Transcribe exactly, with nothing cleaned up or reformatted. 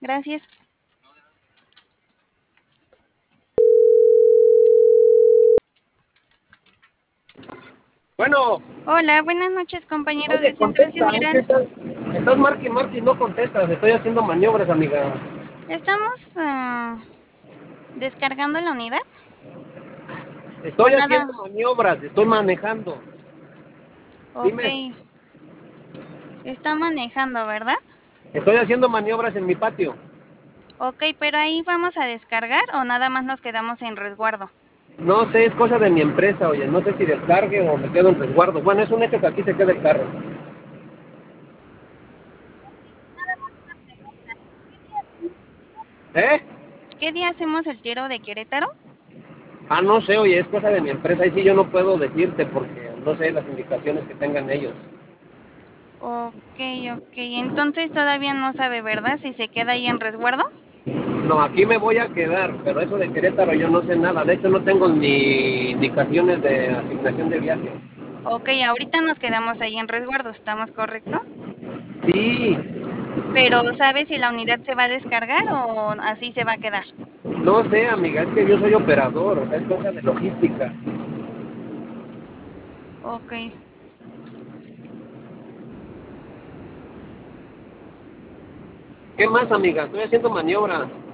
Gracias. Bueno, Hola, buenas noches, compañero oye, del Centro contesta, es que Federal. estás, estás marque y marque y no contestas, estoy haciendo maniobras, amiga. Estamos ah, descargando la unidad o Estoy haciendo nada. maniobras, estoy manejando. Ok, Dime, está manejando, ¿verdad? estoy haciendo maniobras en mi patio. Ok, pero ahí vamos a descargar o nada más nos quedamos en resguardo. No sé, es cosa de mi empresa, oye, no sé si descargue o me quedo en resguardo. Bueno, es un hecho que aquí se queda el carro. ¿Eh? ¿Qué día hacemos el tiro de Querétaro? Ah, no sé, oye, es cosa de mi empresa. Ahí sí yo no puedo decirte porque no sé las indicaciones que tengan ellos. Ok, ok. Entonces todavía no sabe, ¿verdad? Si se queda ahí en resguardo. No, aquí me voy a quedar, pero eso de Querétaro yo no sé nada. De hecho, no tengo ni indicaciones de asignación de viaje. Ok, ahorita nos quedamos ahí en resguardo, ¿estamos correcto? Sí, Pero ¿sabes si la unidad se va a descargar o así se va a quedar? no sé, amiga, es que yo soy operador, o sea, es cosa de logística. Ok. ¿Qué más, amiga? Estoy haciendo maniobras.